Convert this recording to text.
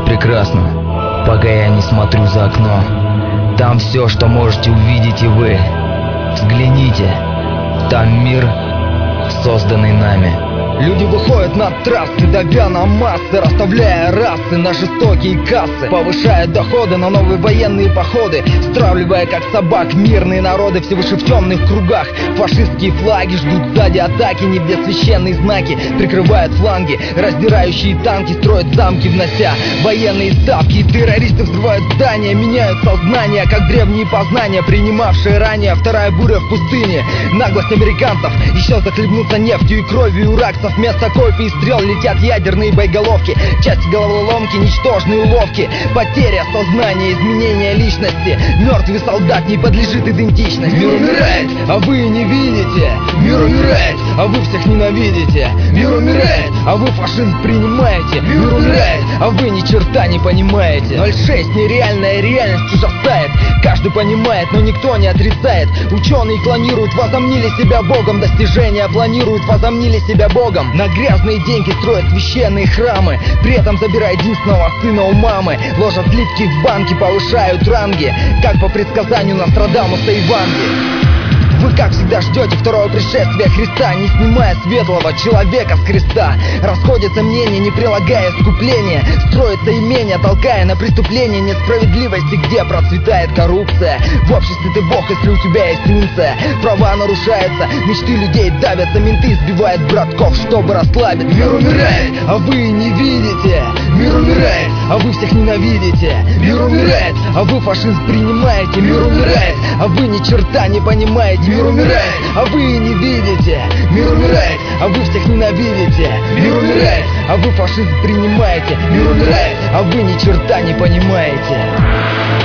будет прекрасно, пока я не смотрю за окно. Там все, что можете увидеть и вы. Взгляните, там мир, созданный нами. Люди выходят на трассы, давя на массы, расставляя расы на жестокие кассы, повышая доходы на новые военные походы, стравливая как собак мирные народы. Все выше в темных кругах фашистские флаги ждут сзади атаки, не где священные знаки прикрывают фланги, раздирающие танки строят замки, внося военные ставки. Террористы взрывают здания, меняют сознание, как древние познания, принимавшие ранее. Вторая буря в пустыне, наглость американцев, еще захлебнуться нефтью и кровью иракцев. Вместо кофе и стрел летят ядерные боеголовки, части головоломки, ничтожные уловки, потеря сознания, изменение личности. Мертвый солдат не подлежит идентичности. Мир умирает, а вы не видите. Мир умирает, а вы всех ненавидите. Мир умирает, а вы фашизм принимаете. Мир умирает, а вы ни черта не понимаете. 06 нереальная реальность ужасает. Каждый понимает, но никто не отрицает. Ученые клонируют, возомнили себя богом. Достижения планируют, возомнили себя богом. На грязные деньги строят священные храмы, при этом забирая единственного сына у мамы. Ложат слитки в банки, повышают ранги, как по предсказанию Нострадамуса и Ванги. Вы, как всегда, ждете второго пришествия Христа, не снимая светлого человека с креста. Расходятся мнения, не прилагая искупления. Строится имение, толкая на преступление несправедливости, где процветает коррупция. В обществе ты бог, если у тебя есть унция. Права нарушаются, мечты людей давятся, менты сбивают братков, чтобы расслабиться. Мир умирает, а вы не видите. Мир умирает, а вы всех ненавидите. Мир умирает, а вы фашизм принимаете. Мир умирает, а вы ни черта не понимаете. Мир умирает, а вы не видите. Мир умирает, а вы всех ненавидите. Мир умирает, а вы фашизм принимаете. Мир умирает, а вы ни черта не понимаете.